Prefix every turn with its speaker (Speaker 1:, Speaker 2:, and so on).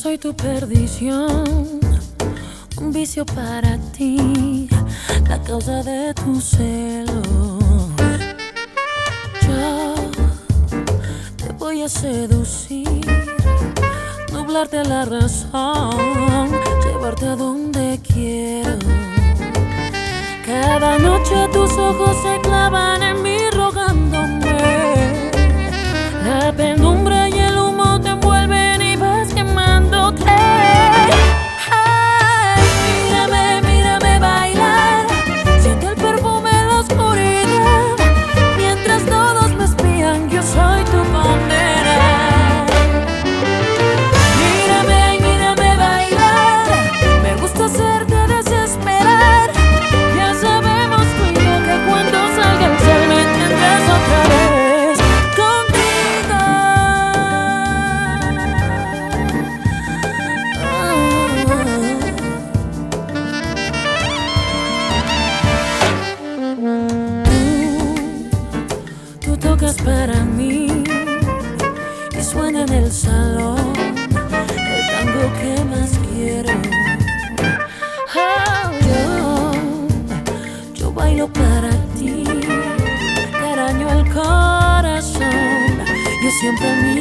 Speaker 1: soy tu perdición, un vicio para ti, la causa de tu celo. Yo te voy a seducir, nublarte la razón, llevarte a donde quiero. Cada noche tus ojos se clavan en mí rogándome. La penumbra y el humo te envuelven y vas quemándote. Ay, mírame, mírame bailar. Siento el perfume en la oscuridad. Mientras todos me espían, yo soy tu condena. Mírame, mírame bailar. Me gusta hacerte desesperar. Ya sabemos tú y yo que cuando salga el sol me tendrás otra vez contigo. Tú tocas para mí y suena en el salón el tango que más quiero. Yo bailo para ti, te araño el corazón. Yo siempre